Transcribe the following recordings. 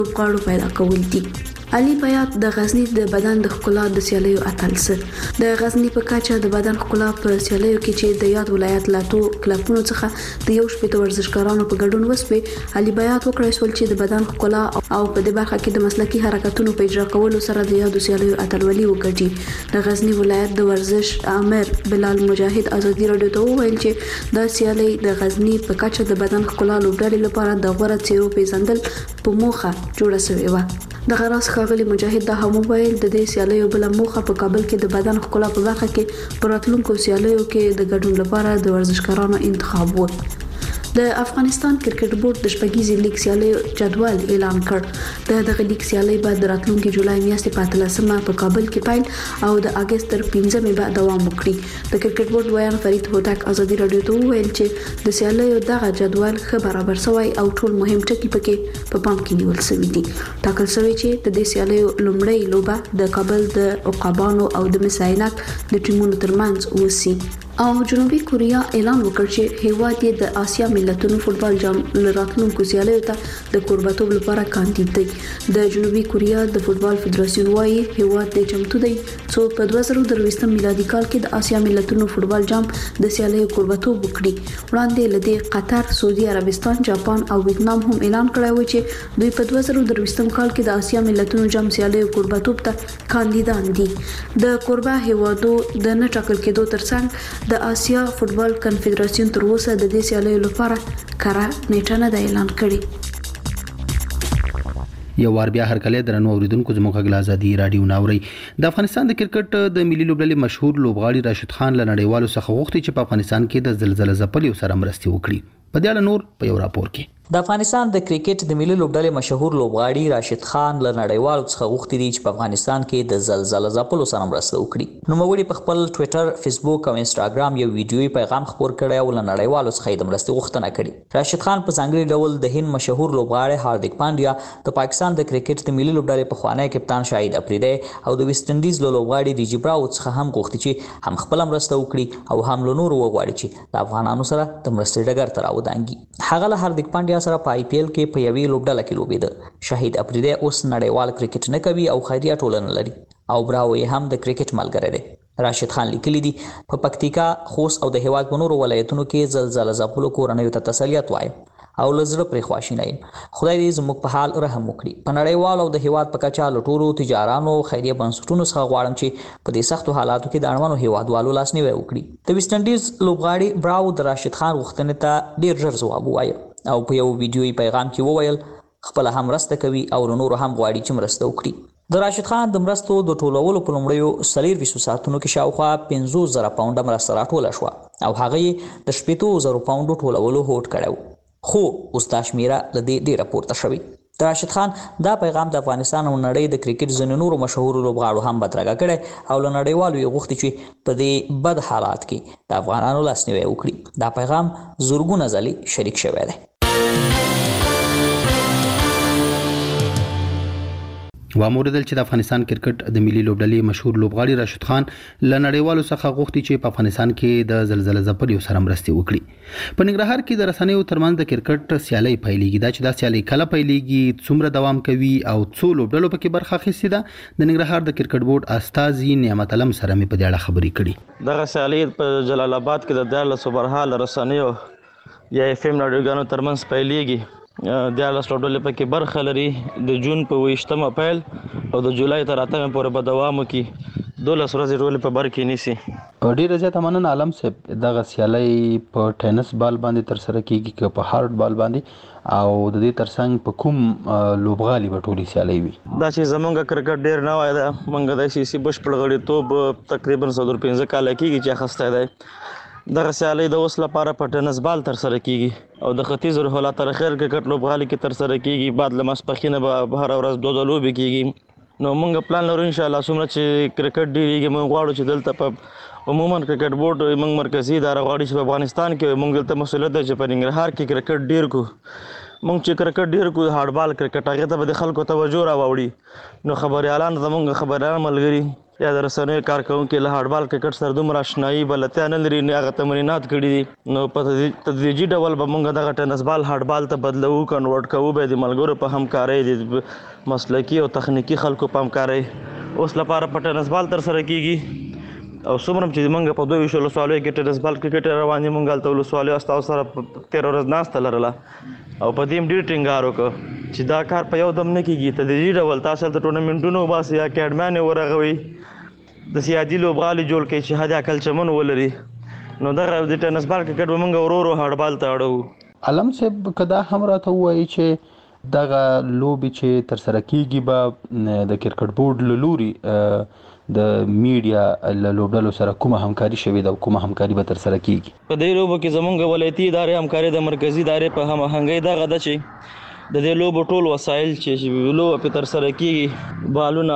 لوبغاړو پیدا کول دي. علي بیات د غزنی د بدن د ښکلا د سیالیو اتل سه. د غزنی په کچه د بدن ښکلا په سیالیو کې چې د یاد ولایت لاتو کلبونو څخه د یو شپږ ورزشکارانو په ګډون وسوي، علي بیات وکړای شول چې د بدن ښکلا او په دې برخه کې د مسلکي حرکتونو په اجرا کولو سره د یادو سیالیو اتلولي وکړي. د غزنی ولایت د ورزش امر بلال مجاهد ازادي رادیو ته وویل چې د سیالي د غزنی په کچه د بدن ښکلا لوبډلې لپاره د غوړه څیرو پیژندل په موخه جوړه شوې و. د غراس ښاغلي مجاهد د هم ویل د دې سیالیو بل موخه په کابل کې د بدن ښکلا په برخه کې پر راتلونکو سیالیو کې د ګډون لپاره د ورزشکارانو انتخاب و. د افغانستان کرکټ بورډ د شپږیزې لیګ سیالي جدول اعلان کړ. دغه لیګ سیالي به د راتلونکي جولای میاشتې په 13مه په کابل کې پیل او د اگست تر 15مې به دوام وکړي. د کرکټ بورډ ویان فرید هوتک ازادي رادیو ته وویل چې د سیالیو دغه جدول ښه برابر شوی او ټول مهم ټکي پکې په پام کې نیول شوی دي. ټاکل شوی چې د دې سیالیو لومړی لوبه د کابل د عقابانو او د مساینک د ټیمونو ترمنځ وسی. او جنوبي کوریا اعلان وکړ چې هیواد یې د آسیا ملتونو فوتبال جام لراتلونکو سیالیو ته د کوربتوب لپاره کاندید دی. د جنوبي کوریا د فوتبال فدراسیون وايي هیواد د چمتو دی څو په 2023 میلادي کال کې د آسیا ملتونو فوتبال جام د سیالیو کوربتوب وکړي. وړاندې لدې قطر، سعودي عربستان، جاپان او ویتنام هم اعلان کړی و چې دوی په 2023 کال کې د آسیا ملتونو جام سیالیو کوربتوب ته کاندیدان دي. د کوربه هیوادو د نه ټاکل کېدو ترڅنګ د آسیا فوتبال کنفدراسیون تر اوسه د دې سیالیو لپاره کره نیټه نه ده اعلان کړې. یو وار بیا هرکله درنو اوریدونکو زموږ غږ آزادي رادیو ناوري. د افغانستان د کرکټ د ملي لوبډلې مشهور لوبغاړي راشد خان له نړیوالو څخه غوښتي چې په افغانستان کې د زلزلې ځپلو سره مرستې وکړي. په دې اړه نور په یو راپور کې د افغانستان د کرکټ د ملي لوبډلې مشهور لوبغاړي راشد خان له نړیوالو څخه غوښتي دي چې په افغانستان کې د زلزلې ځپلو سره مرسته وکړي. نوموړي په خپل ټوئیټر، فیسبوک او انسټاګرام یو ویډیويي پیغام خپور کړی او له نړیوالو څخه د مرستې غوښتنه کړې. راشد خان په ځانګړي ډول د هند مشهور لوبغاړي هاردیک پانډیا، د پاکستان د کرکټ د ملي لوبډلې پخوانی کپتان شاهید افریدی او د ویسټ انډیز لوبغاړي ډیجی براو څخه هم غوښتي چې هم خپل مرسته وکړي او هم له نورو وغواړي چې د افغانانو سره د مرستې ډګر ته راودانګي. هغه له هاردیک پانډیا سره په آی پی ایل کې په یوې لوبډله کې لوبېده. شاهید افریدی اوس نړیوال کرکټ نه کوي او خیریه ټولنه لري او براو یې هم د کرکټ ملګری دی. راشد خان لیکلی دی په پکتیکا، خوست او د هیواد په نورو ولایتونو کې زلزلې ځپلو کورنیو ته تسلیت وایم او له زړه پرې خواشینی یم. خدای دې زموږ په حال رحم وکړي. په نړیوال او د هیواد په کچه له ټولو تجارانو خیریه بنسټونو څخه غواړم چې په دې سختو حالاتو کې د اړمنو هیوادوالو لاسنیوی وکړي. د ویسټ انډیز لوبغاړي براو د راشد خان غوښتنې ته ډیر ژر ځواب ووایه او په یو ویډیويي پیغام کې وویل خپل هم مرسته کوي او له نورو هم غواړي چې مرسته وکړي. د راشد خان د مرستو د ټولولو په لومړیو 24 ساعتونو کې شاوخوا 50,000 پاونډه مرسته راټوله شوه او هغه یې د 80,000 پاونډو ټولولو هوډ کړی، خو اوس دا شمیره له دې ډیره پورته شوې. د راشد خان دا پیغام د افغانستان او نړۍ د کرکټ ځینو نورو مشهورو لوبغاړو هم بدرګه کړی او له نړیوالو یې غوښتي چې په دې بد حالات کې د افغانانو لاسنیوی وکړي. دا پیغام زورګونه ځلې شریک شوی دی. واموردل چې د افغانستان کرکټ د ملي لوبډلې مشهور لوبغاړي راشد خان له نړیوالو څخه غوښتي چې په افغانستان کې د زلزلې ځپلو سره مرستې وکړي. په ننګرهار کې د رسنیو ترمنځ د کرکټ سیالي پیلېږي. دا چې دا سیالي کله پیلېږي، څومره دوام کوي او څو لوبډلو پکې برخه اخیستې ده، د ننګرهار د کرکټ بورډ استاذي نعمت علم سره مې په دې اړه خبرې کړې. دغه سیالي په جلال آباد کې د 14 برحال رسنیو یا اف ام رادیوګانو ترمنځ پیلېږي. 14 لوبډلې پکې برخه لري. د جون په 28مه پیل او د جولای تر 8مه پورې به دوام وکړي. 12 ورځې ټولې په بر کې نیسي. ډیره زیاته مننه عالم صاحب. دغه سیالي په ټینس بال باندې تر سره کیږي که په هارد بال باندې او د دې ترڅنګ په کوم لوبغالي به ټولې سیالي وي؟ دا چې زمونږ کرکټ ډیر نه وای دا مونږ د سیاسي بشپړ غړیتوب تقریبا 115 کال کېږي چې اخیستی دی. دغه سیالي د اوس لپاره په ټینس بال تر سره کیږي او د ختیځ روح الله تر خیر کرکټ لوبغالي کې تر سره کیږي. بعد له ماسپښینه به هر ورځ 2 لوبې کیږي. نو موږ پلان لرو ان شاء الله څومره چې کرکټ ډیریږي موږ غواړو چې دلته په عموما کرکټ بورډ موږ مرکزی اداره غواړي چې په افغانستان کې موږ دلته مسؤلیت دی چې په ننګرهار کې کرکټ ډیر کو. موږ چې کرکټ ډیر کو هارد بال کرکټ هغه ته به د خلکو توجه راوړي. نو خبريالان زموږ خبريال ملګري یا د رسنیو کارکوونکي له هاډبال کرکټ سره دومره اشنایي بلدتیا نه لري نه هغه تمرینات کړي دي نو په تدریجي ډول به موږ دغه ټینس بال هاډبال ته بدلوو کنورټ کوو به د ملګرو په همکارۍ د مسلکي او تخنیکي خلکو په همکارۍ اوس لپاره په ټینس بال ترسره کیږي او څومره چې موږ په 22 ولسوالیو کې ټینس بال کرکټ روان دي موږ هلته ولسوالیو استاو سره 13 ورځ ناسته لرله او په دې ډېر ټینګار وکړ چې دا کار په یو دم نه کیږي تدریجي ډول تاسو هلته ټورنمنټونه وباسئ یا اکیډمیان یې ورغوئ د سیادي لوبغالي جوړ کړئ چې حد اقل چمن ولري نو دغه د ټینس بال کرکټ به موږ ورو ورو هاډبال ته اړوو. علم صاحب که دا هم راته ووایي چې دغه لوبې چې ترسره کیږي به د کرکټ بورډ له لوري د میډیا له لوبډلو سره کومه همکاري شوې ده او کومه همکاري به ترسره کیږي؟ په دې لوبو کې زموږ ولایتي ادارې همکاري د مرکزي ادارې په هماهنګۍ دغه ده چې د دې لوبو ټول وسایل چې لوبه پې ترسره کیږي بالونه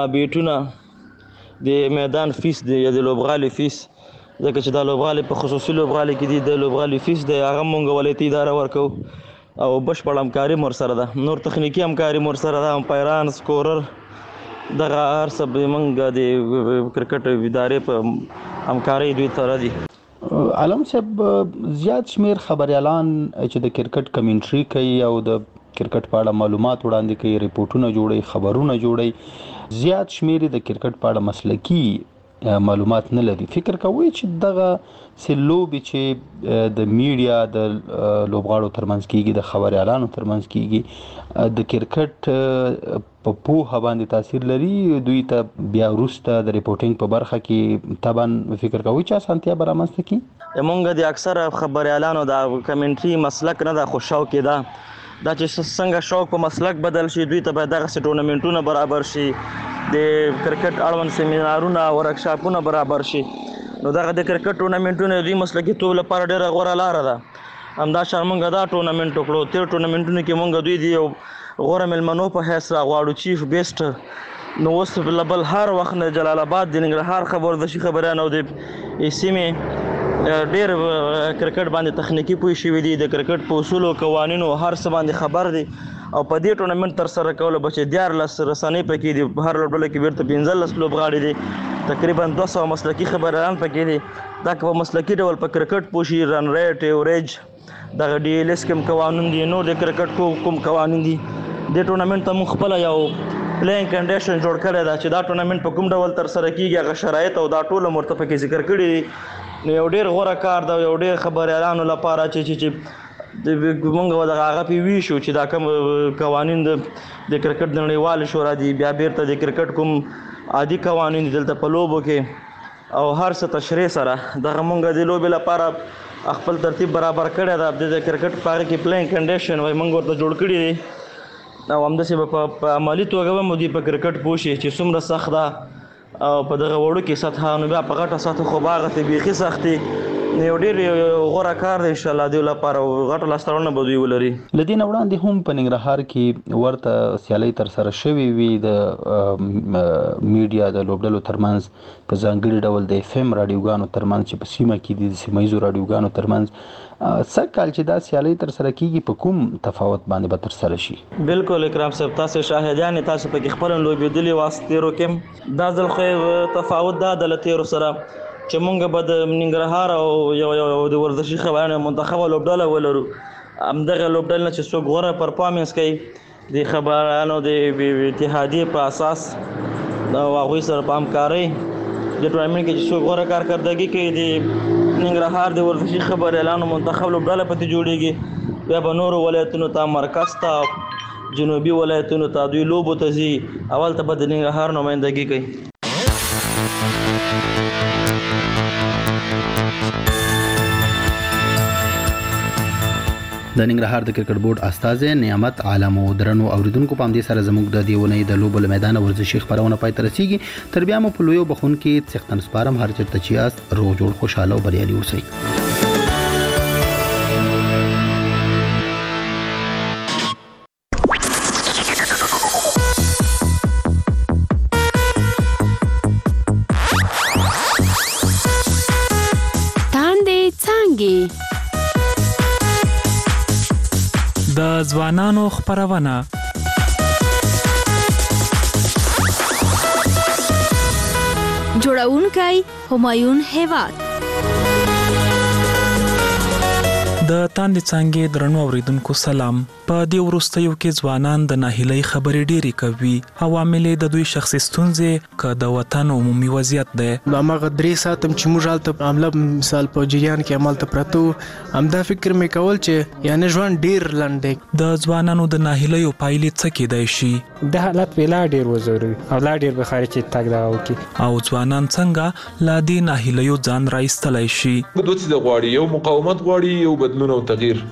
بیټونه د میدان فیس دی یا د لوبغالي فیس ځکه چې دا لوبغالي په خصوصي لوبغالي کې دي د لوبغالي فیس دی هغه موږ ولایتي اداره ورکوو او بشپړ همکاري مور سره ده نور تخنیکي همکاري مور سره ده امپایران سکورر دغه هر څه به موږ د کرکټ ادارې په همکارۍ دوی سره دي. علم صاحب زیات شمیر خبريالان چې د کرکټ کمنټري کوي او د کرکټ په اړه معلومات وړاندې کوي ریپورتونه جوړي خبرونه جوړي زیات شمیر د کرکټ په اړه مسلکي معلومات نه لري فکر کوي چې دغه سلوبي چې د میډیا د لوبغاړو ترمنځ کیږي د خبريالانو ترمنځ کیږي د کرکټ په پوهه باندې تاثیر لري دوی ته بیا وروسته د ریپورټینګ په برخه کې طبعا فکر کوي چې اسانتیا برامنځته کی موږ د اکثره خبريالانو د کمنټري مسلک نه د خو شوق دا چې څنګه شوق په مسلک بدل شي دوی ته به دغه ټورنمنټونه برابر شي د کرکټ اړوند سیمینارونه ورکشاپونه برابر شي نو دغه د کرکټ ټورنمنټونه دوی مسلکي توب لپاره ډیره غوره لاره ده همدا شان موږ دا ټورنمنټ وکړو تیر ټورنمنټونه کې موږ دوی دی غوره ملمنو په حیث راغواړو چیف بیسټ نو اوس بل هر وخت نه جلال آباد د ننګرهار خبر د شي خبرانو د سیمې ډېر کرکټ باندې تخنیکی پوه شوی دی د کرکټ په اصولو قوانینو هر څه باندې خبر دی او په دې ټورنمنټ تر سره کول به چې 14 رسنۍ پکې دي هر لوبډله کې بیرته 15 لوبغاړي دي تقریبا 200 مسلکي خبريالان پکې دي دا په مسلکي ډول په کرکټ پوشي رن ریټ ایوریج د ډي ال اس کوم قوانین دي نو د کرکټ کوم قوانین دي د ټورنمنټ ته مخ خپل یو پلین کنډیشن جوړ کړی دا چې دا ټورنمنټ په کوم ډول تر سره کیږي هغه شرایط او دا ټول مرتفع کې ذکر کړی نو یو ډیر غوړه کار دا یو ډیر خبريالانو لپاره چې موږ د هغه پی وی شو چې دا کوم قوانین د کرکټ د نړیوال شورا دي بیا بیرته د کرکټ کوم عادي قوانین دلته په لوبو کې او هر څه تشریح سره دغه موږ د لوبې لپاره خپل ترتیب برابر کړی دا د کرکټ په اړه کې پلین کنډیشن وای موږ ورته جوړ کړی دي او همداسې په عملي توګه به مو دي په کرکټ پوه شي چې څومره سخت ده او په دغه وړو کې سطحه نو بیا په غټه سطحه خو باغ ته بیخي سختي یو ډیر غوړه کار دی ان شاء الله دی لپاره غټو لاسترونه به دوی ولري. لدین وړاندې هم په ننګرهار کې ورته سیالي تر سره شوې وي د میډیا د لوبډلو ترمنځ په ځانګړي ډول د اف ام رادیوګانو ترمنځ چې په سیمه کې د سیمایي رادیوګانو ترمنځ سرکال چې دا سیالي تر سره کیږي په کوم تفاوت باندې به تر سره شي؟ بالکل اکرام صاحب تاسو شاهدان تاسو په خپل لوبېدلې واسطه روکم دا ځل خو تفاوت دا د لتیرو سره چې مونږ به د ننګرهار او یو د ورزشي خبرانو منتخب لوبډله ولرو همدغه لوبډله چې څوک غوره پرفارمنس کوي د خبرانو د اتحادیې په اساس او هغوی سره په همکارۍ د ټورنمنټ کې چې څوک غوره کارکردګي کوي د ننګرهار د ورزشي خبریالانو منتخب لوبډله پکې جوړیږي بیا به نورو ولایتونو ته مرکز ته جنوبي ولایتونو ته دوی لوبو ته ځي اول ته به د ننګرهار نمایندګي کوي. د ننګرهار د کرکټ بورډ استاذ نعمت عالم او درنو اوریدونکو په همدې سره زموږ د دیونې د لوبو میدان ورزشي خبرونه پای ته رسیږي تر بیا مو په لویو بخون کې څښتن سپارم هر چیرته چې یاست روغ جوړ خوشاله او بریالي اوسئ. د ځوانانو خبرونه جوړونکی همایون هیواد. د تاندې څانګې درنو اوریدونکو سلام. په دې وروستیو کې ځوانان د ناهیلۍ خبرې ډېری کوي. عوامل د دوی شخصي ستونزې که د وطن عمومي وضعیت دی. هماغه 3 ساعت چې موږ هلته عمله مثال په جریان کې عملته پرته همدا فکر مې کول چې یعنی ژوند ډېر لنډ دی. د ځوانانو د ناهیلیو پایلې څه کېدای شي؟ د حالت ویلا ډېر وزوري او لا ډېر بخاري چې تګ دا وکړي او ځوانان څنګه لا دې ناهیلیو ځان راایستلی شي؟ دوی څه غواړي؟ یو مقاومت غواړي، یو بدلون او تغییر.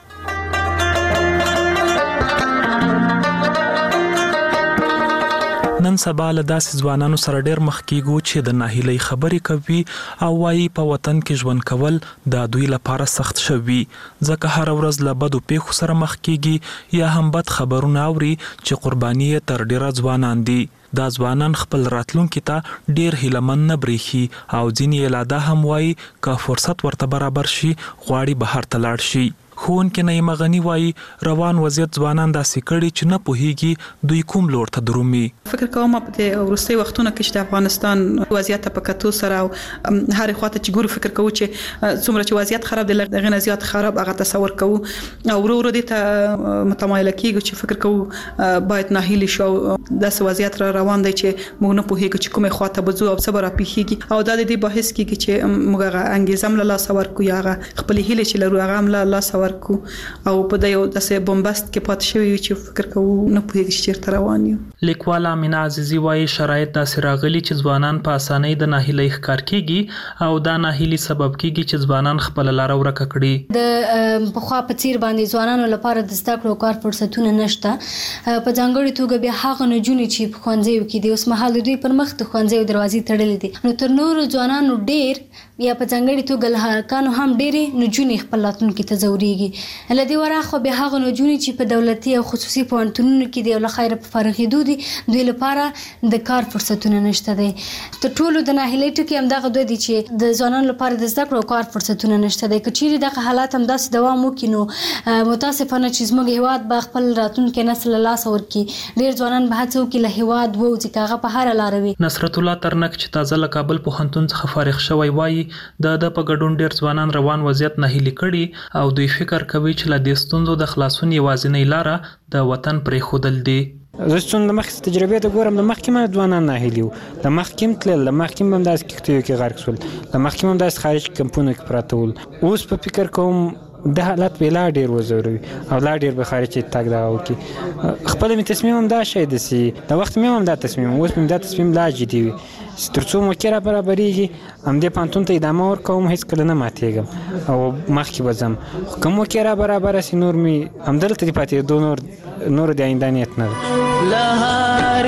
نن سبا له داسې ځوانانو سره ډېر مخ کېږو چې د ناهیلۍ خبرې کوي او وایي په وطن کې ژوند کول د دوی لپاره سخت شوي، ځکه هره ورځ له بدو پیښو سره مخ کېږي یا هم بد خبرونه اوري چې قرباني یې تر ډېره ځوانان دي. دا ځوانان خپل راتلونکي ته ډېر هیلهمند نه برېښي او ځینې یې لا دا هم وایي که فرصت ورته برابر شي غواړي بهر ته لاړ شي. ښوونکی نعیم غني وایي روان وضعیت ځوانان داسې کړي چې نه پوهیږي دوی کوم لور ته درومي. فکر کوم په دې وروستي وختونو کې چې د افغانستان وضعیت په کتو سره او هر خواته چې ګورو فکر کوو چې څومره چې وضعیت خراب دی لږ نه زیات خراب هغه تصور کوو او ورو ورو دې ته متمایل کیږو چې فکر کوو باید ناهیلي شو داسې وضعیت را روان دی چې موږ نه پوهیږو چې کومه خواته بزو او صبر پیخیږي او دا د دې بحث کیږي چې موږ هغه انګیزم له لاس ورکو یا خپل هیله چې لرو هغه هم له لاس ورکو او په دې یو داسې بمبست کې پات شوی چې فکر کوو نه پوهیږي چې چیرته روان یو. لیکواله امینه عزیزي وایي شرایط داسې راغلي چې ځوانان په اسانۍ د ناهیلۍ ښکار کیږي او دا ناهیلي سبب کیږي چې ځوانان خپل لار ورکه کړي. د پخوا په څیر باندې ځوانانو لپاره د زده کړو کار فرصتونه نشته. په ځانګړي توګه بیا هغه نجونې چې په ښوونځیو کې دي اوس مهال دوی پر مخ د ښوونځیو دروازې تړلې دي نو تر نورو ځوانانو ډیر یا په ځانګړي توګه له هلکانو هم ډېرې نجونې خپل راتلونکي ته ځورېږي. له دې وراخوا بیا هغه نجونې چې په دولتي او خصوصي پوهنتونونو کې دي او له خیره په فارغېدو دي دوی لپاره د کار فرصتونه نشته دی. تر ټولو د ناهیلۍ ټکي همدغه دوی دي چې د ځوانانو لپاره د زده کړو کار فرصتونه نشته دی. که چیرې دغه حالات همداسې دوام وکړي نو متاسفانه چې زموږ هېواد به خپل راتلونکی نسل له لاسه ورکړي. ډېر ځوانان به هڅه وکړي له هېواد ووځي که هغه په هره لاره وي. نصرت الله ترنک چې تازه له کابل پوهنتون څخه فارغ شوی وایي د په ګډون ډېر ځوانان روان وضعیت ناهیلي کړي او دوی فکر کوي چې له دې ستونزو د خلاصون یوازینۍ لاره د وطن پرېښودل دي. زه څون د مخکې تجربې ته ګورم د مخکې هم ځوانان ناهیلي وو د مخکې هم تلل د مخکې هم همداسې کښتیو کې غرق شول د مخکې هم همداسې خارج کمپونو کې پراته ول. اوس په فکر کوم د حالت ویلا ډېر وزوروي او لا ډېر بخاري چې تګ دا وکړي. خپل مې تصمیم هم دا شی داسې د وخت مې هم دا تصمیم اوس مې دا تصمیم لا جدي وي تر څو موقع را برابرېږي همدې پوهنتون ته ادامه ورکوم هېڅکله نه ماتېږم او مخکې به ځم خو که موقع را برابره سي نور مې همدلته دې پاتېدو نور د آینده نیت نه ده.